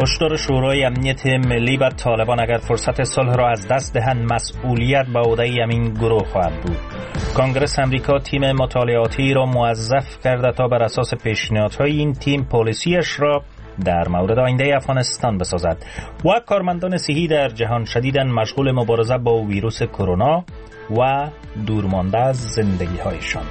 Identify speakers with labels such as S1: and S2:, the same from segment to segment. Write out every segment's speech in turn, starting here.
S1: هشدار شورای امنیت ملی به طالبان اگر فرصت صلح را از دست دهند مسئولیت به عهده همین گروه خواهد بود. کنگره امریکا تیم مطالعاتی را موظف کرده تا بر اساس پیشنهادهای این تیم پالیسیش را در مورد آینده افغانستان بسازد و کارمندان صحی در جهان شدیداً مشغول مبارزه با ویروس کرونا و دورمانده از زندگی‌هایشان.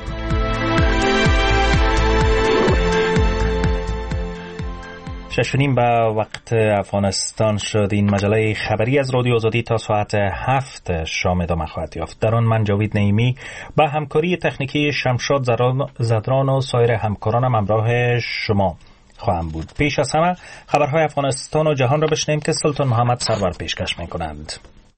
S1: ششونیم به وقت افغانستان شد. این مجله خبری از رادیو آزادی تا ساعت 7 شام ادامه خواهد یافت. در آن من جاوید نعیمی با همکاری تکنیکی شمشاد زدران و سایر همکارانم همراه شما خواهم بود. پیش از همه خبرهای افغانستان و جهان را بشنویم که سلطان محمد سرور پیشکش می‌کنند.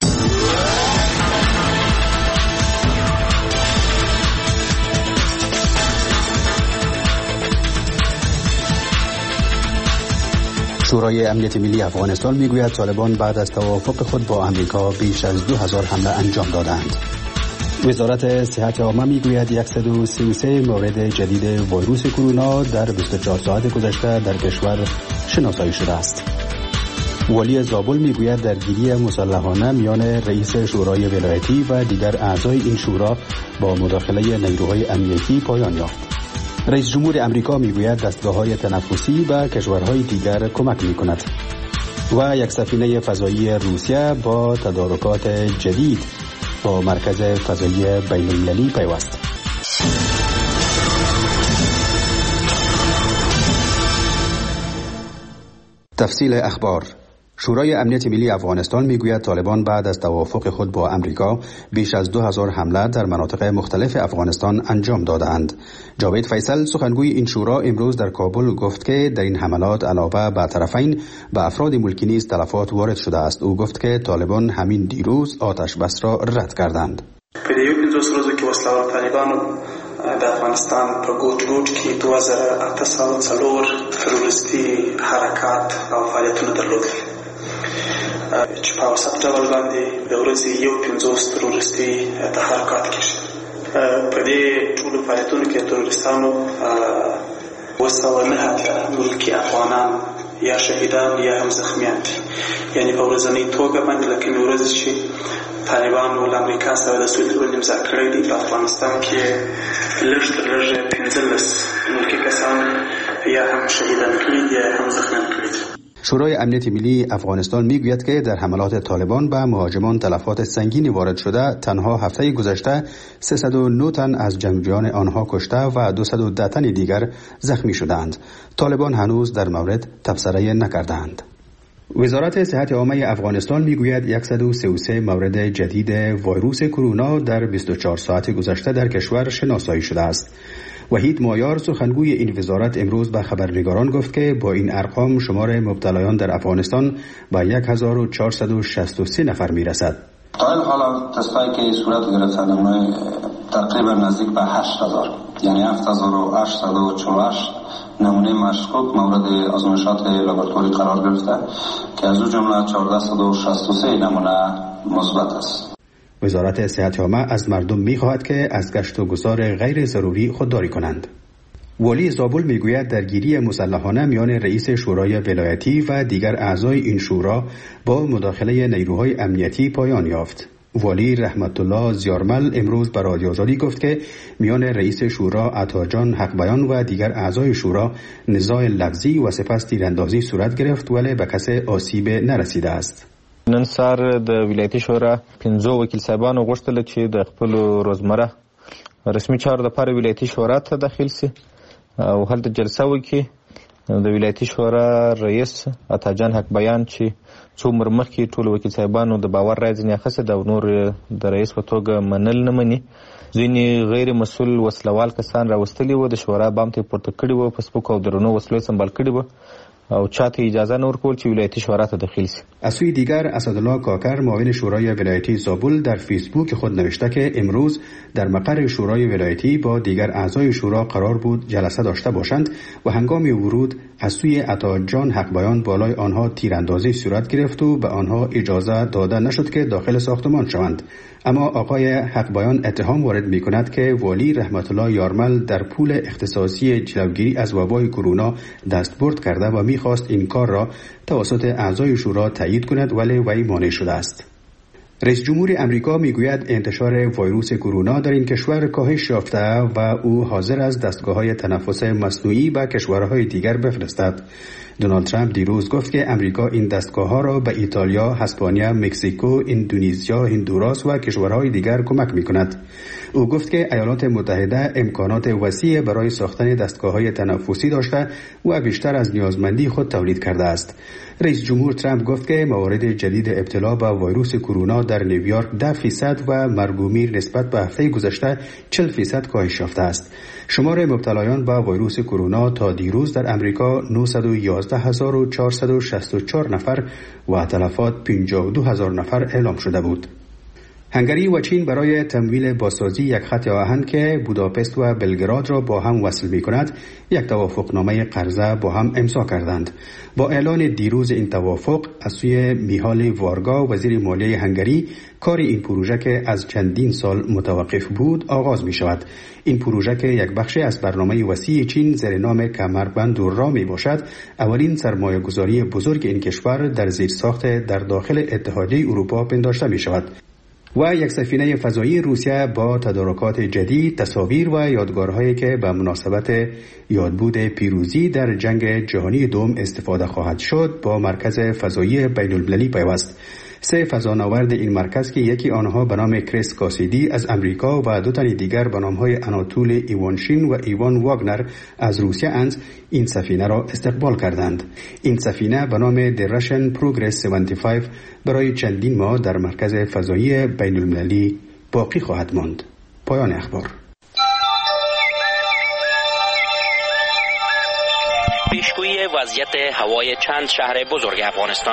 S2: شورای امنیت ملی افغانستان میگوید طالبان بعد از توافق خود با امریکا بیش از 2000 حمله انجام دادند. وزارت صحت عامه میگوید 133 مورد جدید ویروس کرونا در 24 ساعت گذشته در کشور شناسایی شده است. والی زابل میگوید درگیری مسلحانه میان رئیس شورای ولایتی و دیگر اعضای این شورا با مداخله نیروهای امنیتی پایان یافت. رئیس جمهور امریکا میگوید دستگاه‌های تنفسی به کشورهای دیگر کمک می‌کند و یک سفینه فضایی روسیه با تدارکات جدید با مرکز فضایی بین‌المللی پیوست. تفصیل اخبار. شورای امنیت ملی افغانستان میگوید طالبان بعد از توافق خود با امریکا بیش از 2000 حمله در مناطق مختلف افغانستان انجام دادند. جاوید فیصل سخنگوی این شورا امروز در کابل گفت که در این حملات علاوه بر طرفین به افراد ملکی نیز تلفات وارد شده است. او گفت که طالبان همین دیروز آتش بس را رد کردند.
S3: د افغانستان په ګوټ ګوټ کې 2804 تروریستي حرکات او فعالیتونه درلودل چې په اوسط ډول باندې د ورځې 150 تروریستي تحرکات کېږي. په دې ټولو فعالیتونو کې تروریستانو 209 ملکي افغانان یا شهیدان یا هم زخمیان دي. یعنی په ورځنۍ توګه باندې لکه ورځ چې طالبانو له امریکا سره د سولې تړون امضا کړی دی په افغانستان کې لږ تر لږه 15 ملکي کسان یا هم شهیدان کړي دي یا هم زخمیان کړي دي.
S2: شورای امنیت ملی افغانستان میگوید که در حملات طالبان به مهاجمان تلفات سنگینی وارد شده. تنها هفته گذشته 309 تن از جنگجویان آنها کشته و 210 تن دیگر زخمی شدند. طالبان هنوز در مورد تبصره نکردند. وزارت صحت عامه افغانستان میگوید 133 مورد جدید ویروس کرونا در 24 ساعت گذشته در کشور شناسایی شده است. وحید مایار سخنگوی این وزارت امروز به خبرنگاران گفت که با این ارقام شمار مبتلایان در افغانستان به 1463 نفر میرسد.
S4: تا این حالا تستایی که صورت گرفتن اونای تقریبا نزدیک به 8000 یعنی 7848 نمونه مشکوک مورد آزمایشات لابراتواری قرار گرفته که از او جمله 1463 نمونه مثبت است.
S2: وزارت صحت عامه از مردم می‌خواهد که از گشت و گذار غیر ضروری خودداری کنند. والی زابل میگوید درگیری مسلحانه میان رئیس شورای ولایتی و دیگر اعضای این شورا با مداخله نیروهای امنیتی پایان یافت. والی رحمت الله زیارمل امروز به رادیو آزادی گفت که میان رئیس شورا عطاجان حق بیان و دیگر اعضای شورا نزاع لفظی و سپس تیراندازی صورت گرفت ولی به کس آسیب نرسیده است.
S5: نن سهار د ولایتي شورا 15 وکیل صاحبانو غوښتل چې د خپل روزمره رسمي چارو لپاره ولایتي شورا ته داخل شي او هلته جلسه وکړي. د ولایتي شورا رئیس عطاجان حق بیان چې څو عمر مخکې ټول وکیل صاحبانو د باور رایې ځینې اخیستې ده او نور د رئیس په توګه منل نه مني. ځینې غیر مسؤل وسلوال کسان راوستلي وو، د شورا بام ته پورته کړي وو، په سپکو او درنو وسلو سمبال کړي وو او چاته اجازه نه ورکول چې ولایتي شورا ته داخل شي.
S2: از سوی دیگر اسدالله کاکر معاون شورای ولایتی زابل در فیسبوک خود نوشته که امروز در مقر شورای ولایتی با دیگر اعضای شورا قرار بود جلسه داشته باشند و هنگام ورود از سوی عطاجان حقبیان بالای آنها تیراندازی صورت گرفت و به آنها اجازه داده نشد که داخل ساختمان شوند. اما آقای حقبیان اتهام وارد می کند که والی رحمت الله یارمل در پول اختصاصی جلوگیری از وبای کرونا دستبرد کرده و می خواست این کار را توسط اعضای شورا تایید کند، ولی وی مانع شده است. رئیس جمهور امریکا میگوید انتشار ویروس کرونا در این کشور کاهش یافته و او حاضر است دستگاه‌های تنفس مصنوعی به کشورهای دیگر بفرستد. دونالد ترامپ دیروز گفت که امریکا این دستگاه‌ها را به ایتالیا، اسپانیا، مکزیکو، اندونزیا، هندوراس و کشورهای دیگر کمک می‌کند. او گفت که ایالات متحده امکانات وسیع برای ساختن دستگاه‌های تنفسی داشته و بیشتر از نیازمندی خود تولید کرده است. رئیس جمهور ترامپ گفت که موارد جدید ابتلا به ویروس کرونا در نیویورک 10% و مرگ و میر نسبت به هفته گذشته 40% کاهش یافته است. شمار مبتلایان به ویروس کرونا تا دیروز در امریکا 911464 نفر و تلفات 52000 نفر اعلام شده بود. هنگری و چین برای تمویل بازسازی یک خط آهن که بوداپست و بلگراد را با هم وصل می کند یک توافقنامه قرضه با هم امضا کردند. با اعلان دیروز این توافق از سوی میهال وارگا وزیر مالیه هنگری کار این پروژه که از چندین سال متوقف بود آغاز می شود. این پروژه که یک بخش از برنامه وسیع چین زیر نام کمربند راه می باشد، اولین سرمایه گذاری بزرگ این کشور در زیرساخت در داخل اتحادیه اروپا پنداشته می شود. و یک سفینه فضایی روسیه با تدارکات جدید، تصاویر و یادگارهایی که به مناسبت یادبود پیروزی در جنگ جهانی دوم استفاده خواهد شد با مرکز فضایی بین المللی پیوست. 3 فضانورد این مرکز که یکی آنها به نام کریس کاسیدی از امریکا و 2 تن دیگر به نامهای آناتول ایوانشین و ایوان واگنر از روسیه اند این سفینه را استقبال کردند. این سفینه به نام The Russian Progress 75 برای چندین ماه در مرکز فضایی بین المللی باقی خواهد ماند. پایان اخبار.
S6: پیشگویی وضعیت هوای چند شهر بزرگ افغانستان.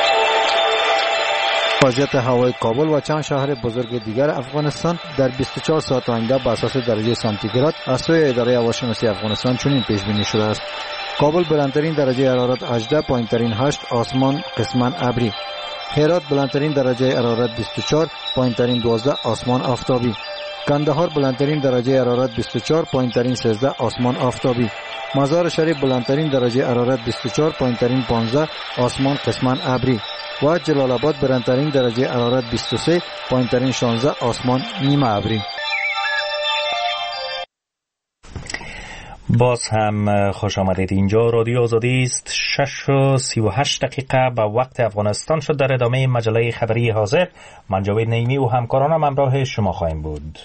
S7: وضعیت هوای کابل و چند شهر بزرگ دیگر افغانستان در 24 ساعت آینده بر اساس درجه سانتیگراد از سوی اداره هواشناسی افغانستان چنین پیش بینی شده است: کابل بلندترین درجه حرارت 18، پایینترین 8، آسمان قسما ابری. هرات بلندترین درجه حرارت 24، پایینترین 12، آسمان آفتابی. کندهار بلندترین درجه حرارت 24، پایینترین 13، آسمان آفتابی. مزار شریف بلندترین درجه حرارت 24، پایینترین 15، آسمان قسما ابری. و جلال آباد بلندترین درجه حرارت 23، پایینترین 16، آسمان نیمه ابری.
S1: باز هم خوش آمدید. اینجا رادیو آزادی است. 6:38 به وقت افغانستان شد. در ادامه مجله خبری حاضر من جاوید نعیمی و همکارانم همراه شما خواهیم بود.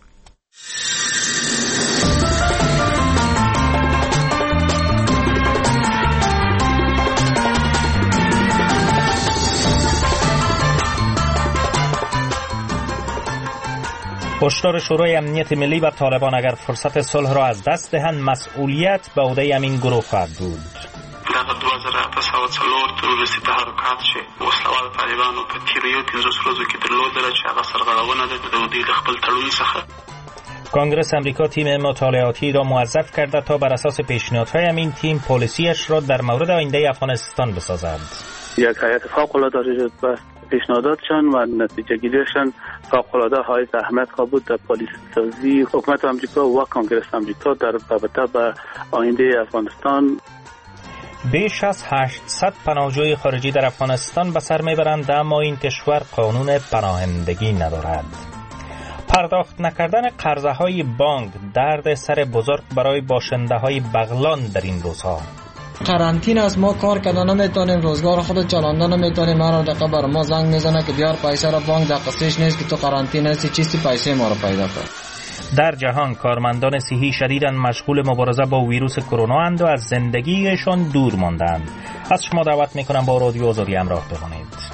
S1: هشدار شورای امنیت ملی و طالبان اگر فرصت صلح را از دست دهند مسئولیت به عهده همین گروه خواهد بود.
S3: دغه 2004 تروریستي تحرکات چې وسلوال طالبانو په تیریو 15 ورځو کې درلودل چې هغه سرغړونه ده د دوی د خپل تړون څخه.
S1: کنگره امریکا تیم مطالعاتی را موظف کرده تا بر اساس پیشنهادهای همین تیم پالیسیش را در مورد آینده افغانستان بسازد.
S8: یک هیئت فوق‌العاده به پیشنهاداتشان و نتیجه گیریشان فوق‌العاده های اهمیت بود در پالیسی سازی حکومت امریکا و کنگره امریکا در رابطه با آینده افغانستان.
S1: بیش از 800 پناهجوی خارجی در افغانستان به سر میبرند، اما این کشور قانون پناهندگی ندارد. پرداخت نکردن قرضه های بانک درد سر بزرگ برای باشنده های بغلان در این روزها.
S9: قرنطین است، ما کار کردن نمیتونیم، روزگار خود چلاندن نمیتونیم. ما را دقیقه بر ما زنگ میزنه که بیار پیسه را بانک دقیقش نیست که تو قرنطین هستی، چیزی پیسه ما را پیدا کن.
S1: در جهان کارمندان صحی شدیداً مشغول مبارزه با ویروس کرونا اند و از زندگیشان دور ماندند. از شما دعوت میکنم با رادیو آزادی همراه بمانید.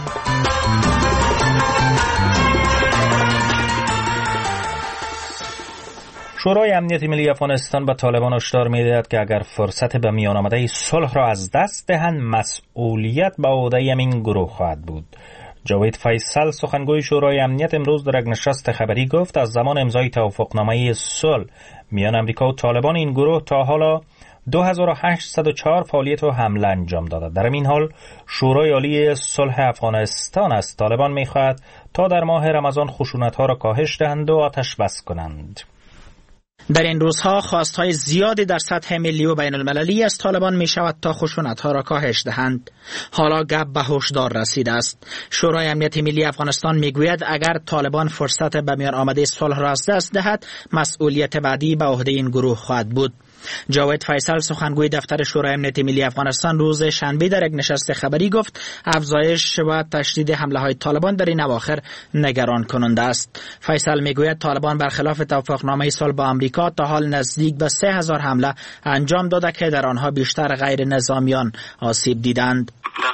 S1: شورای امنیت ملی افغانستان به طالبان هشدار می‌دهد که اگر فرصت به میان آمده صلح را از دست دهند مسئولیت به عهده همین گروه خواهد بود. جاوید فیصل سخنگوی شورای امنیت امروز در یک نشست خبری گفت از زمان امضای توافقنامه صلح میان امریکا و طالبان این گروه تا حالا 2804 فعالیت و حمله انجام داده. در این حال شورای عالی صلح افغانستان از طالبان می‌خواهد تا در ماه رمضان خشونت‌ها را کاهش دهند و آتش بس کنند.
S10: در این روزها خواستهای زیادی در سطح ملی و بین المللی از طالبان می شود تا خشونت‌ها را کاهش دهند. حالا گپ به هشدار رسیده است. شورای امنیت ملی افغانستان می گوید اگر طالبان فرصت به میان آمده صلح را از دست دهد، مسئولیت بعدی به عهده این گروه خواهد بود. جاوید فیصل سخنگوی دفتر شورای امنیت ملی افغانستان روز شنبه در یک نشست خبری گفت افزایش و تشدید حمله های طالبان در این اواخر نگران کننده است. فیصل میگوید طالبان برخلاف توافقنامه صلح با آمریکا تا حال نزدیک به 3000 حمله انجام داده که در آنها بیشتر غیر نظامیان آسیب دیدند.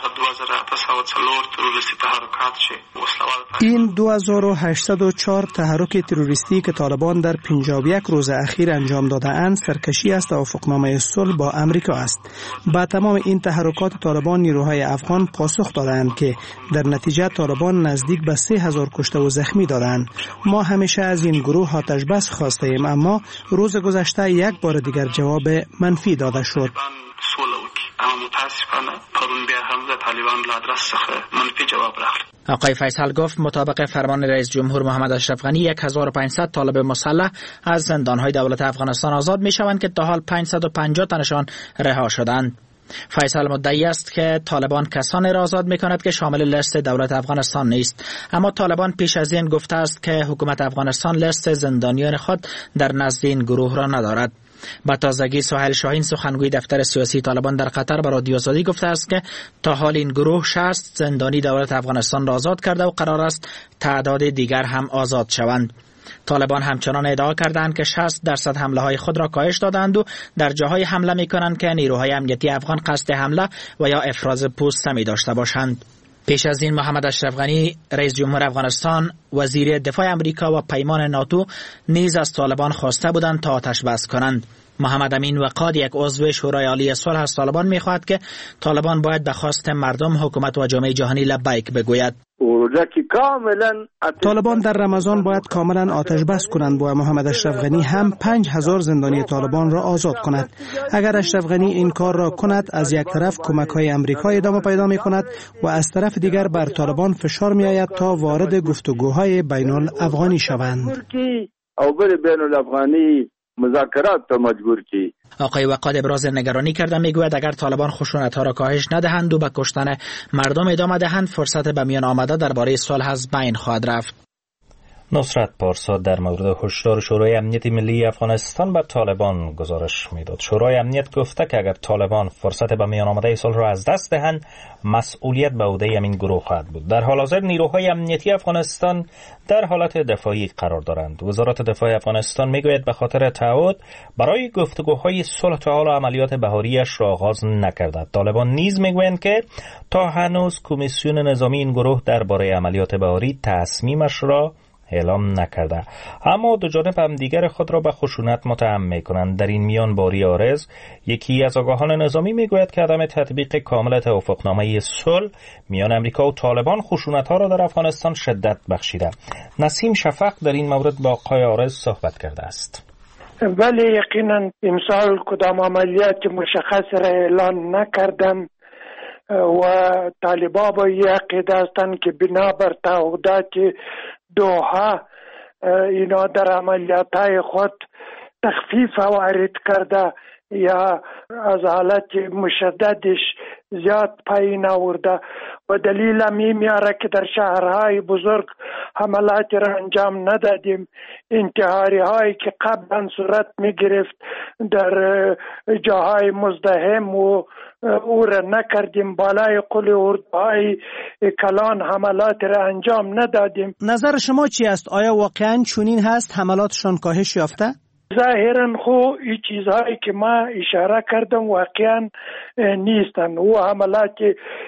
S11: این 2804 تحرک تروریستی که طالبان در 51 روز اخیر انجام داده اند سرکشی از توافقنامه صلح با امریکا است. با تمام این تحرکات طالبان نیروهای افغان پاسخ دادند که در نتیجه طالبان نزدیک به 3000 کشته و زخمی دادند. ما همیشه از این گروه آتش بس خواسته ایم، اما روز گذشته یک بار دیگر جواب منفی داده شد.
S10: آقای فیصل گفت مطابق فرمان رئیس جمهور محمد اشرف غنی 1500 طالب مسلح از زندانهای دولت افغانستان آزاد می شوند که تا حال 550 تنشان رها شدند. فیصل مدعی است که طالبان کسانی را آزاد می کند که شامل لیست دولت افغانستان نیست، اما طالبان پیش از این گفته است که حکومت افغانستان لیست زندانیان خود در نزد این گروه را ندارد. با تازگی سهیل شاهین سخنگوی دفتر سیاسی طالبان در قطر به رادیو آزادی گفته است که تا حال این گروه 60 زندانی دولت افغانستان را آزاد کرده و قرار است تعداد دیگر هم آزاد شوند. طالبان همچنان ادعا کردند که 60% حمله های خود را کاهش دادند و در جاهای حمله می کنند که نیروهای امنیتی افغان قصد حمله و یا افراز پوست می داشته باشند. پیش از این محمد اشرف غنی رئیس جمهور افغانستان، وزیر دفاع امریکا و پیمان ناتو نیز از طالبان خواسته بودند تا آتش بس کنند. محمد امین وقاد یک عضو شورای عالی صلح از طالبان می‌خواهد که طالبان باید به خواست مردم، حکومت و جامعه جهانی لبیک بگوید.
S11: طالبان در رمضان باید کاملا آتش بس کنند و محمد اشرف غنی هم 5000 زندانی طالبان را آزاد کند. اگر اشرف غنی این کار را کند، از یک طرف کمک‌های امریکا ادامه پیدا می‌کند و از طرف دیگر بر طالبان فشار می‌آید تا وارد گفتگوهای بین الافغانی شوند.
S12: مذاکرات تا مجبور کی.
S10: آقای وقاد ابراز نگرانی کرده، میگوید اگر طالبان خشونت‌ها را کاهش ندهند و به کشتن مردم ادامه دهند، فرصت به میان آمده درباره صلح از بین خواهد رفت.
S1: نصرت پارسا در مورد هشدار شورای امنیت ملی افغانستان به طالبان گزارش میداد. شورای امنیت گفته که اگر طالبان فرصت به میان آمده صلح را از دست دهند، مسئولیت به عهده همین گروه خواهد بود. در حال حاضر نیروهای امنیتی افغانستان در حالت دفاعی قرار دارند. وزارت دفاع افغانستان میگوید به خاطر تعهد برای گفتگوهای صلح تا حالا عملیات بهاریش را آغاز نکرده. طالبان نیز میگویند که تا هنوز کمیسیون نظامی این گروه درباره عملیات بهاری تصمیمش را اعلام نکرده، اما دو جانب هم دیگر خود را به خشونت متهم می‌کنند. در این میان باری آرز، یکی از آگاهان نظامی، میگوید که عدم تطبیق کامل توافقنامه صلح میان امریکا و طالبان خشونت‌ها را در افغانستان شدت بخشیده. نسیم شفق در این مورد با آقای آرز صحبت کرده است.
S13: ولی یقینا امسال کدام عملیات مشخص را اعلان نکردند و طالبان با عقیده هستند که بنابر تعهدات دوحه اینا در عملیاتهای خود تخفیف وارد کرده یا از حالت مشددش زیاد پایین آورده و دلیل این میاره که در شهرهای بزرگ حملات را انجام ندادیم. انتحاری هایی که قبلا صورت می گرفت در جاهای مزدحم و او را نکردیم. بالای قل اردوهای کلان حملات را انجام ندادیم.
S11: نظر شما چی است؟ آیا واقعا چنین هست؟ حملاتشان کاهش یافته؟
S13: ظاهرا خو این چیزهایی که ما اشاره کردم واقعا نیستن. و حملات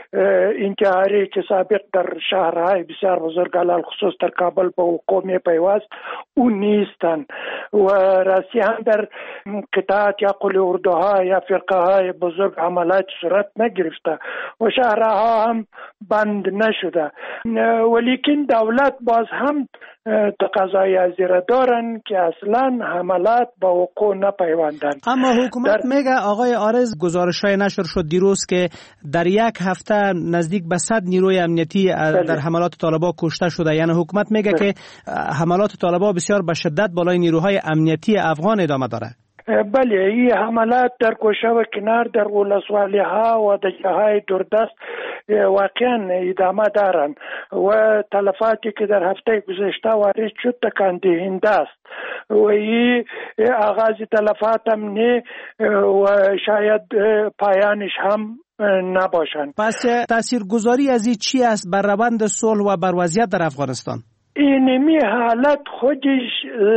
S13: انتحاری که سابق در شهرهای بسیار بزرگ علل خصوص در کابل به وقوع می پیوست او نیستن و راستی هم در قطعات یا قل اردوها یا فرقه های بزرگ حملات صورت نگرفته و شهرها هم بند نشده. ولیکن دولت باز هم تقاضای از را دارن که اصلا حملات با وقوع نپیوندند.
S11: اما حکومت میگه آقای عارض، گزارش‌های نشر شد دیروز که در یک هفته نزدیک به 100 نیروی امنیتی در حملات طالبان کشته شده. یعنی حکومت میگه که حملات طالبان بسیار به شدت بالای نیروهای امنیتی افغان ادامه داره.
S13: بله، این حملات در گوشه و کنار در ولسوالی ها و در جاهای دوردست واقعا ادامه دارند و تلفاتی که در هفته گذشته وارد شد تکان دهنده است و این آغاز تلفات هم نه و شاید پایانش هم نباشند.
S11: پس تاثیرگذاری از این چی است بر روند صلح و بر وضعیت در افغانستان؟
S13: اینمی حالت خودش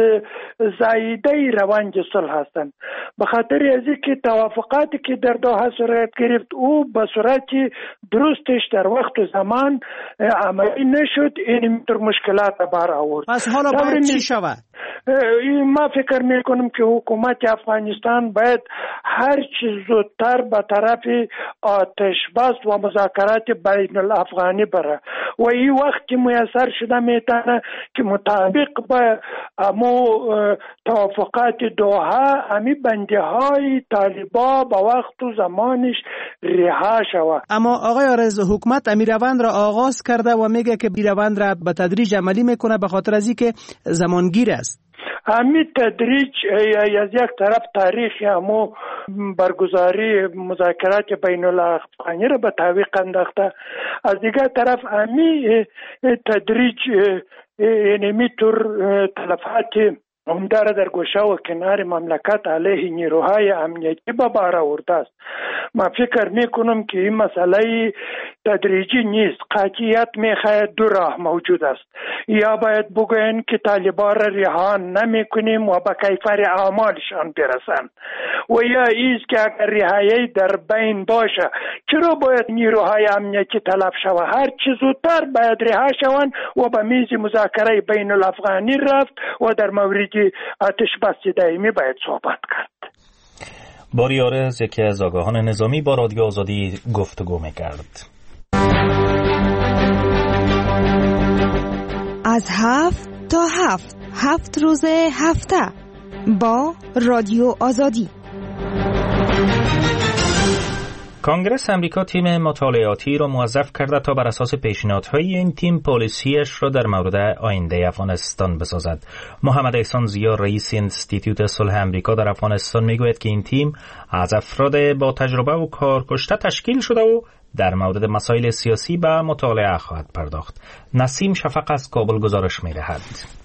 S13: زایده روان صلح هستند، به خاطر از اینکه توافقاتی که در دوحه صورت گرفت او به صورت درستش در وقت و زمان عملی نشد، این در مشکلات بار آورد.
S11: پس حالا باید چی شود؟
S13: ما فکر میکنم که حکومت افغانستان باید هر چیز زودتر به طرف آتش بس و مذاکرات بین الافغانی بره و این وقتی میسر شده میتونه که مطابق به امو توافقات دوحه امی بنده های طالبا به وقت و زمانش رها شود.
S11: اما آقای عارض، حکومت امی روند را آغاز کرده و میگه که بی روند را به تدریج عملی میکنه به خاطر از اینکه زمانگیر است.
S13: همین تدریج از یک طرف تاریخ امو برگزاری مذاکرات بین الافغانی را به تعویق انداخته، از دیگر طرف همین تدریج اینمی طور تلفات عمده در گوشه و کنار مملکت علیه نیروهای امنیتی به بار آورده است. ما فکر میکنم که این مسئله تدریجی نیست، قاطعیت میخواهد دو راه موجود است. یا باید بگوین که طالبان را رها نمیکنیم و به کیفر اعمالشان برسند، و یا ایست که اگر رهایی در بین باشه چرا باید نیروهای امنیتی تلف شود؟ هر چه زودتر باید رها شوند و به میز مذاکره بین الافغانی رفت و در مورد آتش بس دائمی باید صحبت کرد.
S1: باری عارض، یکی از آگاهان نظامی، با رادیو آزادی گفتگو میکرد.
S14: از 7 تا 7 روز هفته با رادیو آزادی.
S1: کانگرس امریکا تیم مطالعاتی را موظف کرده تا بر اساس پیشنهادهای این تیم پالیسیش را در مورد آینده افغانستان بسازد. محمد احسان ضیا، رئیس انستیتوت صلح امریکا در افغانستان، میگوید که این تیم از افراد با تجربه و کارکشته تشکیل شده و در مورد مسائل سیاسی به مطالعه خواهد پرداخت. نسیم شفق از کابل گزارش می‌دهد.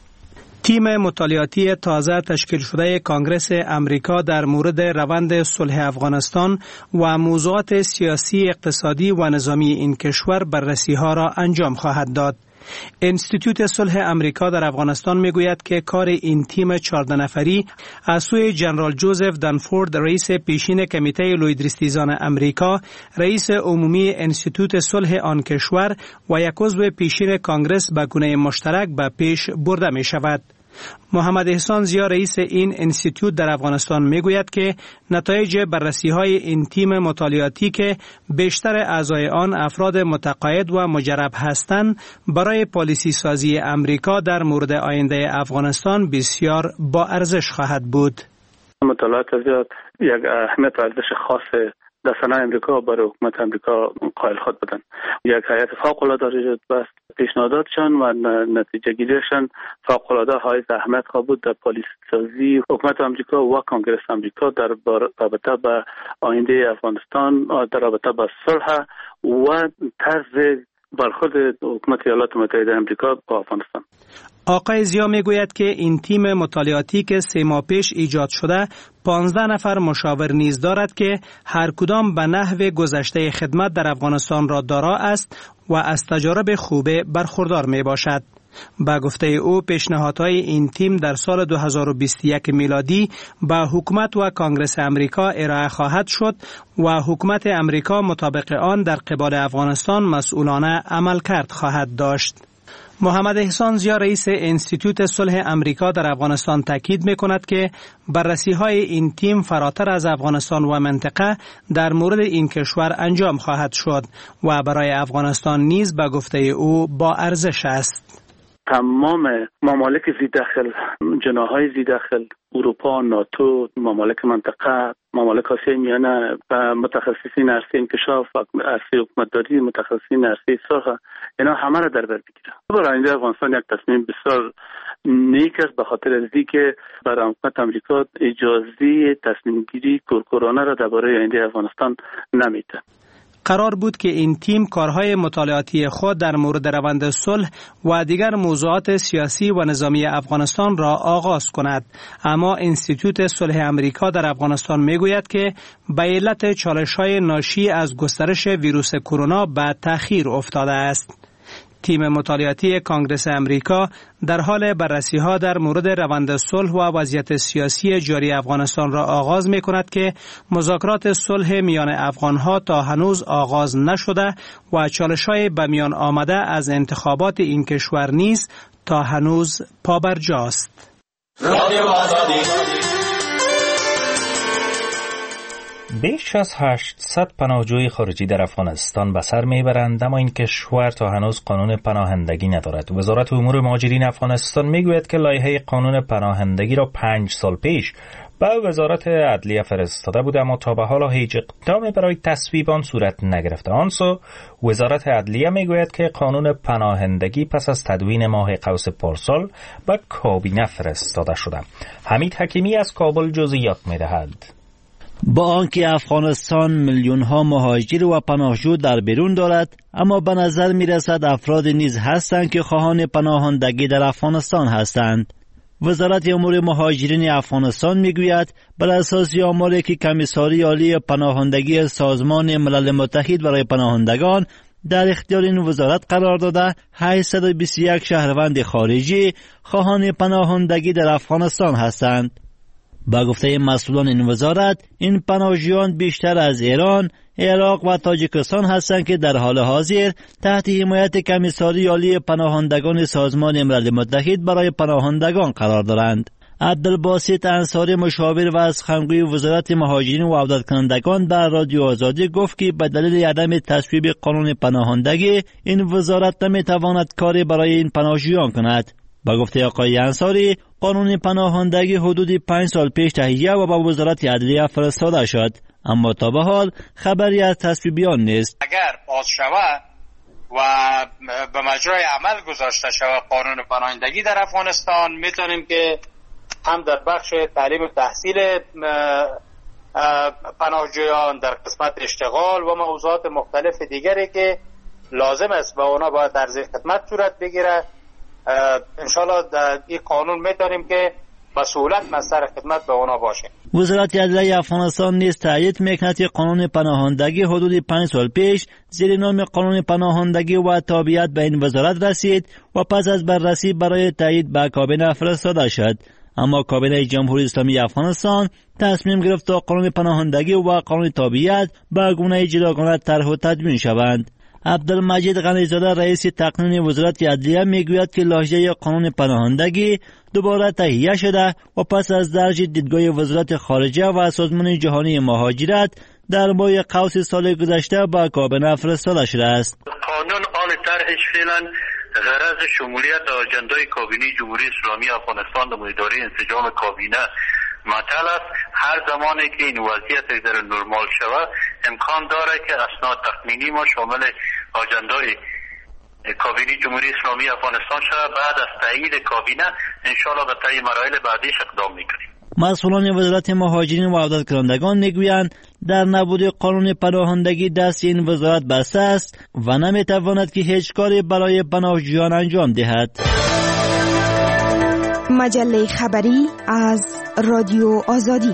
S11: تیم مطالعاتی تازه تشکیل شده کانگرس امریکا در مورد روند صلح افغانستان و موضوعات سیاسی، اقتصادی و نظامی این کشور بررسی‌ها را انجام خواهد داد. انستیتوت صلح امریکا در افغانستان میگوید که کار این تیم 14 نفری از سوی جنرال جوزف دانفورد، رئیس پیشین کمیته لویدریستیزان امریکا، رئیس عمومی انستیتوت صلح آن کشور و یک عضو پیشین کانگرس به گونه مشترک به پیش برده می شود. محمد احسان ضیا، رئیس این انستیتوت در افغانستان میگوید که نتایج بررسی‌های این تیم مطالعاتی که بیشتر اعضای آن افراد متقاعد و مجرب هستند، برای پالیسی سازی امریکا در مورد آینده افغانستان بسیار با ارزش خواهد بود.
S8: مطالعات زیاد یک اهمیت و ارزش خاص در صنایع امریکا برای حکومت امریکا قائل خود بدن. یک هیئت فوق‌العاده را بس پیشنهاداتشان و نتیجه گیریشان فوق‌العاده های اهمیت خواهد بود در پالیسی سازی حکومت امریکا و کانگرس امریکا در رابطه با آینده افغانستان، در رابطه با صلح و طرز برخورد حکومت ایالات متحده امریکا با افغانستان.
S11: آقای ضیا میگوید که این تیم مطالعاتی که 3 ماه پیش ایجاد شده 15 نفر مشاور نیز دارد که هر کدام به نحو گذشته خدمت در افغانستان را دارا است و از تجارب خوبه برخوردار می باشد. با گفته او پیشنهادهای این تیم در سال 2021 میلادی به حکومت و کانگرس امریکا ارائه خواهد شد و حکومت امریکا مطابق آن در قبال افغانستان مسئولانه عملکرد خواهد داشت. محمد احسان ضیا، رئیس انستیتوت صلح امریکا در افغانستان تاکید می‌کند که بررسی‌های این تیم فراتر از افغانستان و منطقه در مورد این کشور انجام خواهد شد و برای افغانستان نیز به گفته او با ارزش است.
S8: تمام ممالک زی داخل، جناح‌های زی داخل، اروپا، ناتو، ممالک منطقه، ممالک آسیای میانه و متخصصین عرصه انکشاف و عرصه حکومتداری، متخصصین عرصه صلح، اینا همه را در بر بگیره. برای آینده افغانستان یک تصمیم بسیار نیک است، به خاطر از اینکه برای حکومت امریکا اجازه تصمیم گیری کورکورانه را درباره آینده افغانستان نمیده.
S11: قرار بود که این تیم کارهای مطالعاتی خود در مورد روند صلح و دیگر موضوعات سیاسی و نظامی افغانستان را آغاز کند، اما انستیتوت صلح امریکا در افغانستان میگوید که به علت چالش‌های ناشی از گسترش ویروس کرونا به تأخیر افتاده است. تیم مطالعاتی کانگرس امریکا در حال بررسی‌ها در مورد روند صلح و وضعیت سیاسی جاری افغانستان را آغاز می‌کند که مذاکرات صلح میان افغان‌ها تا هنوز آغاز نشده و چالش‌های به میان آمده از انتخابات این کشور نیز تا هنوز پابرجاست.
S1: بیش از 800 پناهجوی خارجی در افغانستان به سر میبرند، اما این کشور تا هنوز قانون پناهندگی ندارد. وزارت امور مهاجرین افغانستان میگوید که لایحه قانون پناهندگی را 5 سال پیش به وزارت عدلیه فرستاده بود، اما تا به حال هیچ اقدامی برای تصویب آن صورت نگرفته. آنسو وزارت عدلیه میگوید که قانون پناهندگی پس از تدوین ماه قوس پارسال به کابینه فرستاده شده. حمید حکیمی از کابل جزئیات میدهد.
S15: با آنکه افغانستان میلیون ها مهاجر و پناهجو در بیرون دارد، اما به نظر می رسد افراد نیز هستند که خواهان پناهندگی در افغانستان هستند. وزارت امور مهاجرین افغانستان می گوید بر اساس آماری که کمیساری عالی پناهندگی سازمان ملل متحد برای پناهندگان در اختیار این وزارت قرار داده، 821 شهروند خارجی خواهان پناهندگی در افغانستان هستند. با گفته مسئولان این وزارت، این پناهجویان بیشتر از ایران، عراق و تاجیکستان هستند که در حال حاضر تحت حمایت کمیساری عالی پناهندگان سازمان ملل متحد برای پناهندگان قرار دارند. عبدالباسط انصاری مشاور و از سخنگوی وزارت مهاجرین و عودت کنندگان در رادیو آزادی گفت که به دلیل عدم تصویب قانون پناهندگی این وزارت نمیتواند کاری برای این پناهجویان کند. با گفته آقای انصاری، قانون پناهندگی حدود 5 سال پیش تهیه و به وزارت عدلیه فرستاده شد، اما تا به حال خبری از تصویب آن نیست.
S16: اگر باز شود و به مجرای عمل گذاشته شود قانون پناهندگی در افغانستان، میتونیم که هم در بخش تعلیم و تحصیل پناهجویان، در قسمت اشتغال و موضوعات مختلف دیگری که لازم است به اونا باید عرض خدمت صورت بگیره، انشالله در این قانون میتونیم که به سهولت مصدر خدمت به اونا باشه.
S15: وزارت عدلیه افغانستان نیز تایید میکند که قانون پناهندگی حدود 5 سال پیش زیر نام قانون پناهندگی و تابعیت به این وزارت رسید و پس از بررسی برای تایید به کابینه فرستاده شد، اما کابینه جمهوری اسلامی افغانستان تصمیم گرفت تا قانون پناهندگی و قانون تابعیت به گونه جداگانه طرح و تدوین شوند. عبدالمجید غنی‌زاده رئیس تقنین وزارت عدلیه میگوید که لایحه قانون پناهندگی دوباره تهیه شده و پس از درج دیدگاه وزارت خارجه و سازمان جهانی مهاجرت در ماه قوس سال گذشته به کابینه فرستاده شده است.
S17: قانون آن طرحش فعلا غرض شمولیت آجندای کابینه جمهوری اسلامی افغانستان در اداره انسجام کابینه مطلع است. هر زمانی که این وضعیت در نرمال شود امکان داره که اسناد تخمینی ما شامل آجندای کابینه جمهوری اسلامی افغانستان شود. بعد از تایید کابینه انشاءالله به طی مراحل بعدیش اقدام میکنیم.
S15: مسئولان وزارت مهاجرین و عودت کنندگان میگویند در نبود قانون پناهندگی دست این وزارت بسته است و نمیتواند که هیچ کاری برای پناهجویان انجام دهد.
S14: مجله خبری از رادیو آزادی.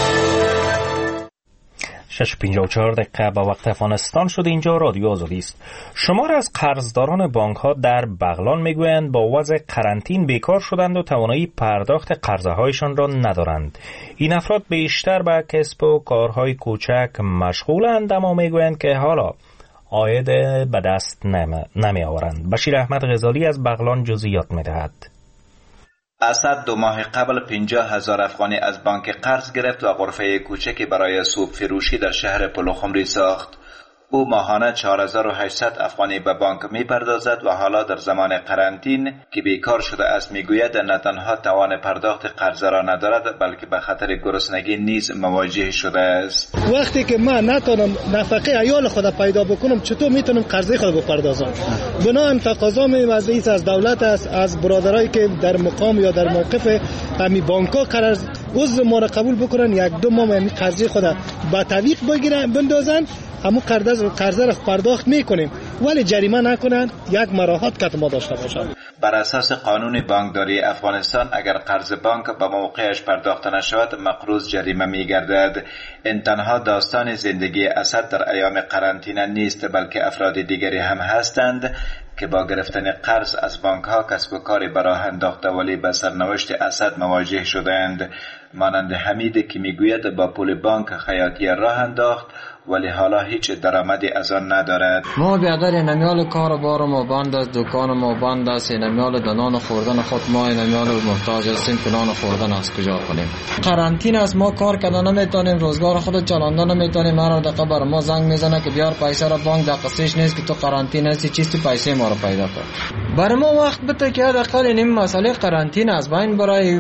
S1: 6:54 به وقت افغانستان شده. اینجا رادیو آزادی است. شمار از قرضداران بانک ها در بغلان میگویند با وضع قرنطین بیکار شدند و توانایی پرداخت قرضه هایشان را ندارند. این افراد بیشتر به کسب و کارهای کوچک مشغولند، اما میگویند که حالا عاید به دست نمی آورند. بشیر احمد غزالی از بغلان جزئیات میدهد.
S18: اسد 2 ماه قبل 50,000 افغانی از بانک قرض گرفت و غرفه کوچکی برای سوپ فروشی در شهر پلوخمری ساخت. او ماهانه 4800 افغانی به بانک میپردازد و حالا در زمان قرنطین که بیکار شده است میگوید نه تنها توان پرداخت قرض را ندارد بلکه به خطر گرسنگی نیز مواجه شده است.
S19: وقتی که من نتونم نفقه عیال خود پیدا بکنم چطور میتونم قرض خود بپردازم؟ بنابراین تقاضا می‌وزید از دولت است، از برادرایی که در مقام یا در موقف همی بانک‌ها قرار عضو ما را قبول بکنن، یک دو ماه همی قرض خود با تعویق بگیرن بندازن، همون قرض را پرداخت میکنیم ولی جریمه نکنن، یک مراحت که ما داشته باشند.
S18: بر اساس قانون بانکداری افغانستان اگر قرض بانک به موقعش پرداخت نشود مقروض جریمه میگردد. این تنها داستان زندگی اسد در ایام قرنطینه نیست بلکه افراد دیگری هم هستند که با گرفتن قرض از بانک ها کسب و کاری به راه انداخته ولی به سرنوشت اسد مواجه شدند. مانند حمید که میگوید با پول بانک حیاتی راه انداخت ولی حالا هیچ درآمدی از آن ندارد.
S9: ما بیادر نمیال کار بار ما بند است، دکان ما بند است، نمیال دنان خوردن خود ما نمیال محتاج هستیم که نان خوردن از کجا کنیم. قرنطینه است، ما کار کردن نمیتونیم، روزگار خود چلاندن نمیتونیم. هر دقیقه بر ما زنگ میزنه که بیار پیسه را بانک دقیقش نیست که تو قرنطینه هستی، چیستی پیسه ما را پیدا کن. بر ما وقت بده که حداقل این مسئله قرنطینه است، باید برای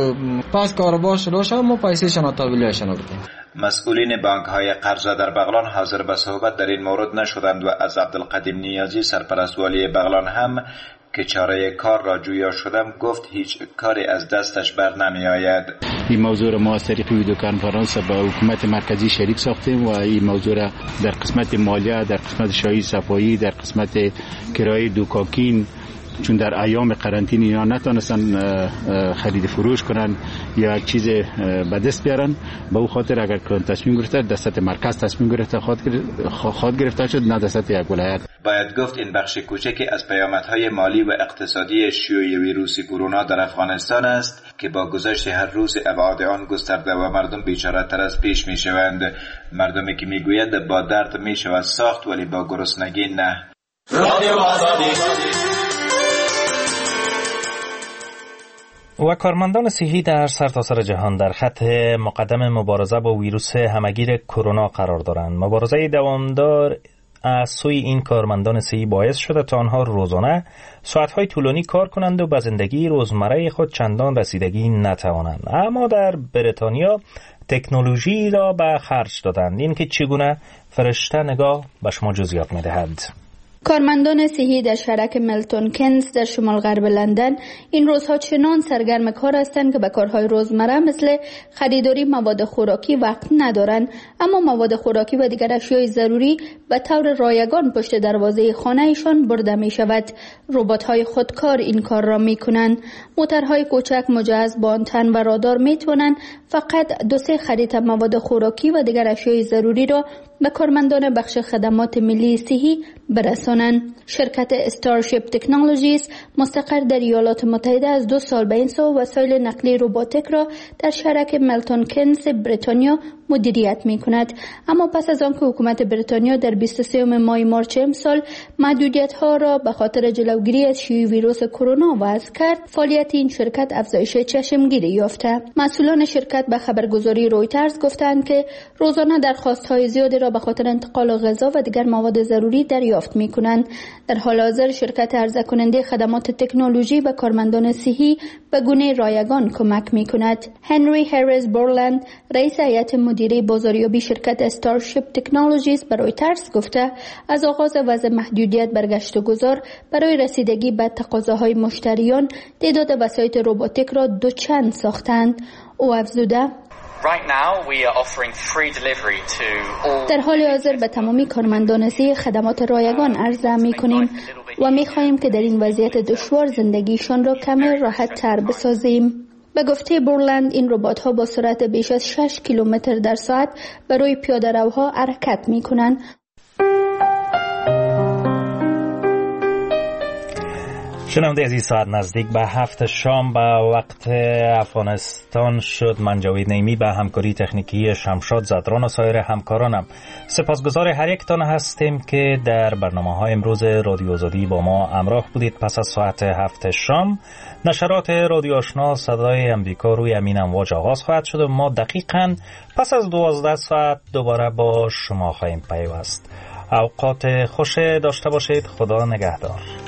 S9: پس کاربار شروع شد ما پیسه شنا تحویلشون بدیم.
S18: مسئولین بانک های قرضه در بغلان حاضر به صحبت در این مورد نشدند و از عبدالقدیم نیازی سرپرست والی بغلان هم که چاره کار را جویا شدم گفت هیچ کاری از دستش بر نمی آید.
S20: این موضوع را ما از طریق ویدیو کنفرانس با حکومت مرکزی شریک ساختیم و این موضوع را در قسمت مالیه، در قسمت شاهی صفایی، در قسمت کرایه دوکاکین، چون در ایام قرنطینه اینا نتونستن خرید فروش کنن یا چیز به دست بیارن، به او خاطر اگر تصمیم گرفته دست مرکز تصمیم گرفته خود گرفته شد، نه دست یک ولایت.
S18: باید گفت این بخش کوچکی از پیامدهای مالی و اقتصادی شیوع ویروس کرونا در افغانستان است که با گذشت هر روز ابعاد آن گسترده و مردم بیچاره تر از پیش می شوند. مردمی که می گوید با درد می شود ساخت ولی با گرسنگی نه. رادیو آزادی.
S1: و کارمندان صحی در سرتاسر جهان در خط مقدم مبارزه با ویروس همگیر کرونا قرار دارند. مبارزه دوامدار از سوی این کارمندان صحی باعث شده تا آنها روزانه ساعت‌های طولانی کار کنند و به زندگی روزمره خود چندان رسیدگی نتوانند. اما در بریتانیا تکنولوژی را به خرج دادند. این که چگونه فرشته نگاه به شما جزئیات می‌دهد.
S21: کارمندان صحی در شهرک ملتون کنز در شمال غرب لندن این روزها چنان سرگرم کار هستند که به کارهای روزمره مثل خریداری مواد خوراکی وقت ندارند، اما مواد خوراکی و دیگر اشیای ضروری به طور رایگان پشت دروازه خانه‌شان برده می شود. ربات‌های خودکار این کار را می کنند. موترهای کوچک مجهز با آنتن و رادار می توانند فقط 2-3 خرید مواد خوراکی و دیگر اشیای ضروری را به کارمندان بخش خدمات ملی صحی برسانند. شرکت استارشیپ تکنولوژیز مستقر در ایالات متحده از 2 سال به این سو وسایل نقلیه روباتیک را در شهرک ملتون کنز بریتانیا مدیریت می کند. اما پس از آن که حکومت بریتانیا در 23 ماه مارچ امسال محدودیت ها را به خاطر جلوگیری از شیوع ویروس کرونا وضع کرد، فعالیت این شرکت افزایش چشمگیری یافته. مسئولان شرکت به خبرگزاری رویترز گفتند که روزانه درخواست‌های زیادی را به خاطر انتقال غذا و دیگر مواد ضروری دریافت می‌کنند. در حال حاضر شرکت عرضه کننده خدمات تکنولوژی به کارمندان صحی به گونه رایگان کمک می‌کند. هنری هریس بورلند، رئیس هیئت مدیره بازاریابی شرکت استارشیپ تکنولوژیز به رویترز گفته از آغاز وضع محدودیت بر گشت و گذار برای رسیدگی به تقاضاهای مشتریان تعداد وسایط روباتیک را دوچند ساختند. او افزوده در حال حاضر به تمامی کارمندان صحی خدمات رایگان عرضه می‌کنیم و می‌خواهیم که در این وضعیت دشوار زندگیشان را کمی راحت تر بسازیم. به گفته بورلند این ربات‌ها با سرعت بیش از 6 کیلومتر در ساعت برای پیاده‌روها حرکت می‌کنند.
S1: شنونده عزیز، ساعت نزدیک به 7 شام به وقت افغانستان شد. من جاوید نیمی به همکاری تکنیکی شمشاد زدران و سایر همکارانم سپاسگزار هر یک تان هستیم که در برنامه‌های امروز رادیو آزادی با ما همراه بودید. پس از ساعت 7 شام نشرات رادیو آشنا صدای امریکا روی امین امواج آغاز خواهد شد و ما دقیقاً پس از 12 ساعت دوباره با شما خواهیم پیوست. اوقات خوش داشته باشید. خدا نگهدار.